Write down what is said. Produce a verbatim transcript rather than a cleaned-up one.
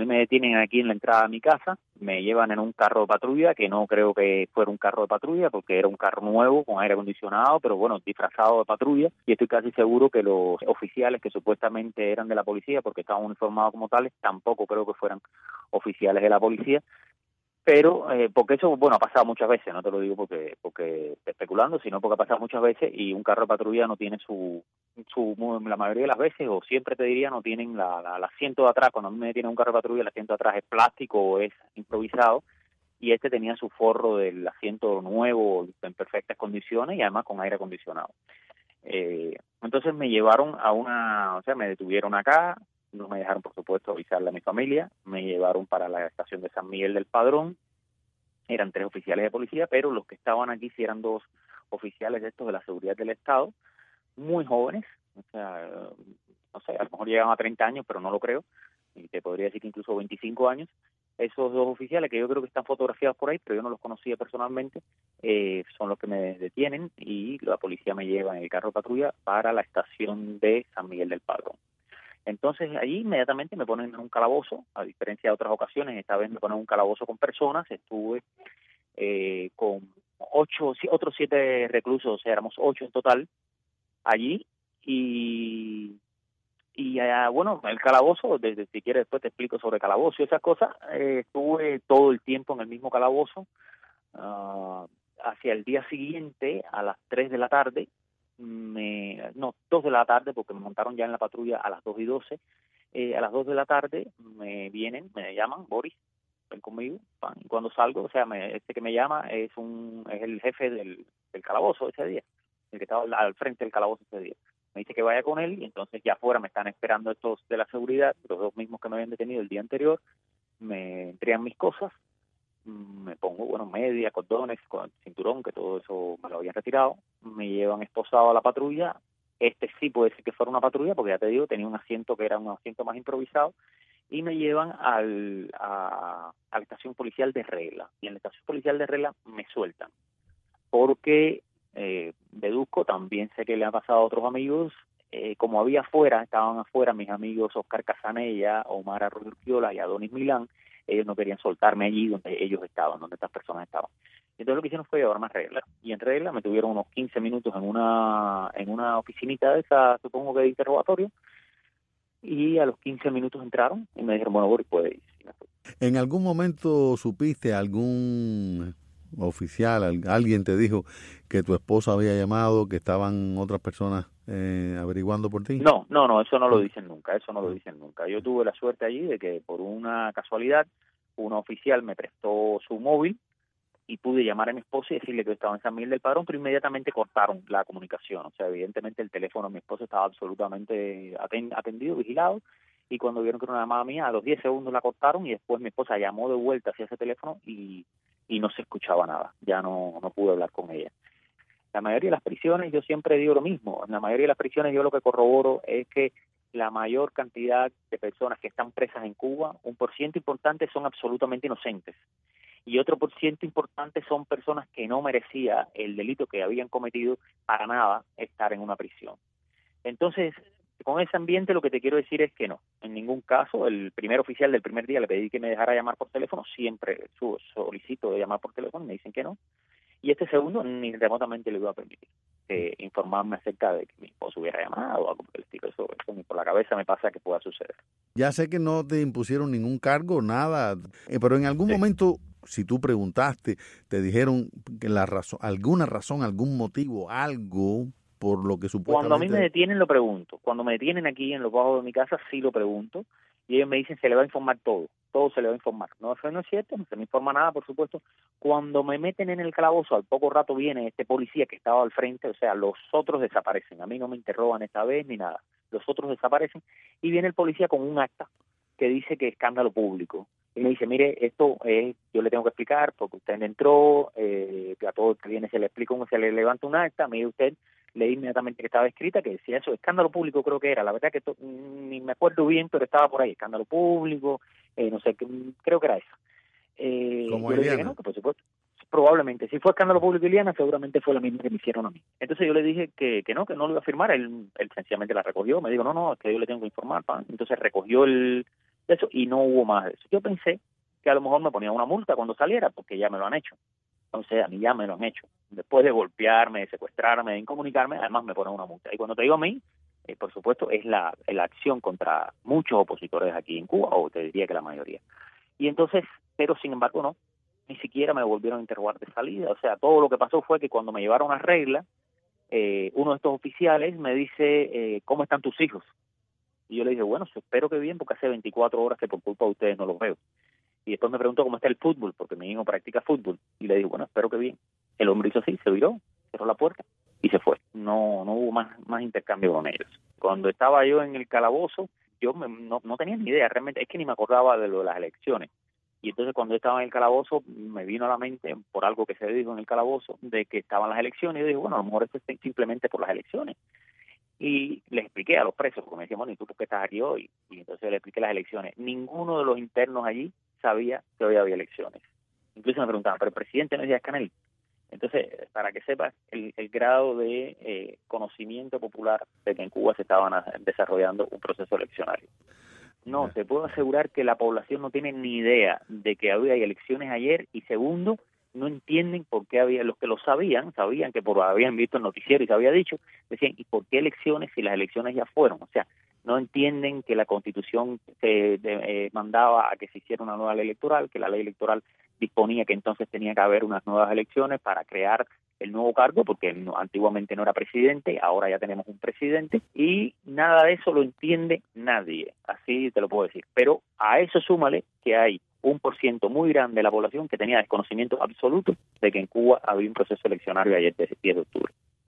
mí me detienen aquí en la entrada de mi casa, me llevan en un carro de patrulla, que no creo que fuera un carro de patrulla, porque era un carro nuevo, con aire acondicionado, pero bueno, disfrazado de patrulla, y estoy casi seguro que los oficiales que supuestamente eran de la policía, porque estaban uniformados como tales, tampoco creo que fueran oficiales de la policía, pero eh, porque eso, bueno, ha pasado muchas veces, no te lo digo porque porque especulando, sino porque ha pasado muchas veces y un carro de patrulla no tiene su, su la mayoría de las veces, o siempre te diría, no tienen la, la, el asiento de atrás. Cuando a mí me detiene un carro de patrulla, el asiento de atrás es plástico o es improvisado, y este tenía su forro del asiento nuevo, en perfectas condiciones y además con aire acondicionado. Eh, entonces me llevaron a una, o sea, me detuvieron acá, no me dejaron, por supuesto, avisarle a mi familia, me llevaron para la estación de San Miguel del Padrón, eran tres oficiales de policía, pero los que estaban aquí sí eran dos oficiales de estos de la seguridad del Estado, muy jóvenes, o sea, no sé, a lo mejor llegaban a treinta años, pero no lo creo, y te podría decir que incluso veinticinco años. Esos dos oficiales, que yo creo que están fotografiados por ahí, pero yo no los conocía personalmente, eh, son los que me detienen y la policía me lleva en el carro de patrulla para la estación de San Miguel del Padrón. Entonces ahí inmediatamente me ponen en un calabozo, a diferencia de otras ocasiones, esta vez me ponen en un calabozo con personas, estuve eh, con ocho, otros siete reclusos, o sea, éramos ocho en total allí, y y uh, bueno, el calabozo, desde si quieres después te explico sobre calabozo y esas cosas, eh, estuve todo el tiempo en el mismo calabozo. Uh, hacia el día siguiente, a las tres de la tarde, me, no, dos de la tarde, porque me montaron ya en la patrulla a las dos y doce, eh, a las dos de la tarde me vienen, me llaman, Boris, ven conmigo, pan, y cuando salgo, o sea, me, este que me llama es un es el jefe del, del calabozo ese día, el que estaba al, al frente del calabozo ese día. Me dice que vaya con él, y entonces ya afuera me están esperando estos de la seguridad, los dos mismos que me habían detenido el día anterior, me entregan mis cosas, me pongo, bueno, media, cordones, con cinturón, que todo eso me lo habían retirado, me llevan esposado a la patrulla. Este sí puede ser que fuera una patrulla, porque ya te digo, tenía un asiento que era un asiento más improvisado, y me llevan al, a, a la estación policial de Regla, y en la estación policial de Regla me sueltan, porque eh, deduzco, también sé que le ha pasado a otros amigos, eh, como había afuera, estaban afuera mis amigos Oscar Casanella, Omar Arroyo y Adonis Milán, ellos no querían soltarme allí donde ellos estaban, donde estas personas estaban. Entonces lo que hicieron fue llevarme a Regla, y en Regla me tuvieron unos quince minutos en una en una oficinita de esa, supongo que de interrogatorio, y a los quince minutos entraron y me dijeron, bueno, Boris, puede ir. ¿En algún momento supiste, algún oficial, alguien te dijo que tu esposa había llamado, que estaban otras personas eh, averiguando por ti? No, no, no, eso no lo dicen nunca, eso no lo dicen nunca. Yo tuve la suerte allí de que por una casualidad una oficial me prestó su móvil y pude llamar a mi esposa y decirle que yo estaba en San Miguel del Padrón, pero inmediatamente cortaron la comunicación. O sea, evidentemente el teléfono de mi esposa estaba absolutamente atendido, vigilado, y cuando vieron que era una llamada mía, a los diez segundos la cortaron, y después mi esposa llamó de vuelta hacia ese teléfono y, y no se escuchaba nada. Ya no, no pude hablar con ella. La mayoría de las prisiones, yo siempre digo lo mismo, en la mayoría de las prisiones yo lo que corroboro es que la mayor cantidad de personas que están presas en Cuba, un por ciento importante son absolutamente inocentes, y otro por ciento importante son personas que no merecía el delito que habían cometido para nada estar en una prisión. Entonces, con ese ambiente lo que te quiero decir es que no, en ningún caso. El primer oficial del primer día le pedí que me dejara llamar por teléfono, siempre solicito de llamar por teléfono, me dicen que no. Y este segundo ni remotamente le iba a permitir eh, informarme acerca de que mi esposo hubiera llamado o algo por el estilo. Eso, eso ni por la cabeza me pasa que pueda suceder. Ya sé que no te impusieron ningún cargo, nada, eh, pero en algún sí. momento, si tú preguntaste, te dijeron que la razón, alguna razón, algún motivo, algo por lo que supuestamente... Cuando a mí me detienen lo pregunto. Cuando me detienen aquí en los bajos de mi casa sí lo pregunto, y ellos me dicen se le va a informar todo. Todo se le va a informar. No, eso no es cierto, no se me informa nada, por supuesto. Cuando me meten en el calabozo, al poco rato viene este policía que estaba al frente, o sea, los otros desaparecen. A mí no me interrogan esta vez ni nada. Los otros desaparecen, y viene el policía con un acta que dice que es escándalo público. Y me dice, mire, esto es, yo le tengo que explicar, porque usted entró, eh, a todo el que viene se le explica, uno se le levanta un acta, mire usted, leí inmediatamente que estaba escrita, que decía eso, escándalo público creo que era, la verdad que to, ni me acuerdo bien, pero estaba por ahí, escándalo público, eh, no sé, creo que era eso. Eh, Como yo le dije que no, que por supuesto, probablemente, si fue escándalo público Iliana, seguramente fue la misma que me hicieron a mí. Entonces yo le dije que, que no, que no lo iba a firmar, él, él sencillamente la recogió, me dijo, no, no, es que yo le tengo que informar, pa. Entonces recogió el, de eso, y no hubo más de eso. Yo pensé que a lo mejor me ponían una multa cuando saliera, porque ya me lo han hecho. Entonces, a mí ya me lo han hecho. Después de golpearme, de secuestrarme, de incomunicarme, además me ponen una multa. Y cuando te digo a mí, eh, por supuesto, es la, la acción contra muchos opositores aquí en Cuba, o te diría que la mayoría. Y entonces, pero sin embargo no, ni siquiera me volvieron a interrogar de salida. O sea, todo lo que pasó fue que cuando me llevaron a regla, eh, uno de estos oficiales me dice, eh, ¿cómo están tus hijos? Y yo le dije, bueno, espero que bien, porque hace veinticuatro horas que por culpa de ustedes no los veo. Y después me preguntó cómo está el fútbol, porque mi hijo practica fútbol. Y le digo, bueno, espero que bien. El hombre hizo así, se viró, cerró la puerta y se fue. No no hubo más más intercambio con ellos. Cuando estaba yo en el calabozo, yo me, no, no tenía ni idea, realmente, es que ni me acordaba de lo de las elecciones. Y entonces cuando yo estaba en el calabozo, me vino a la mente, por algo que se dijo en el calabozo, de que estaban las elecciones. Y yo dije, bueno, a lo mejor esto es simplemente por las elecciones. Y le expliqué a los presos, porque me decían, bueno, ¿y tú por qué estás aquí hoy? Y entonces le expliqué las elecciones. Ninguno de los internos allí sabía que hoy había elecciones. Incluso me preguntaban, ¿pero el presidente no es Díaz-Canel? Entonces, para que sepas el, el grado de eh, conocimiento popular de que en Cuba se estaban a, desarrollando un proceso eleccionario. No, te puedo asegurar que la población no tiene ni idea de que había elecciones ayer, y segundo, no entienden por qué había, los que lo sabían, sabían que por habían visto el noticiero y se había dicho, decían, ¿y por qué elecciones si las elecciones ya fueron? O sea, no entienden que la Constitución se de, eh, mandaba a que se hiciera una nueva ley electoral, que la ley electoral disponía que entonces tenía que haber unas nuevas elecciones para crear el nuevo cargo, porque no, antiguamente no era presidente, ahora ya tenemos un presidente, y nada de eso lo entiende nadie, así te lo puedo decir. Pero a eso súmale que hay un por ciento muy grande de la población que tenía desconocimiento absoluto de que en Cuba había un proceso eleccionario ayer, diez de octubre.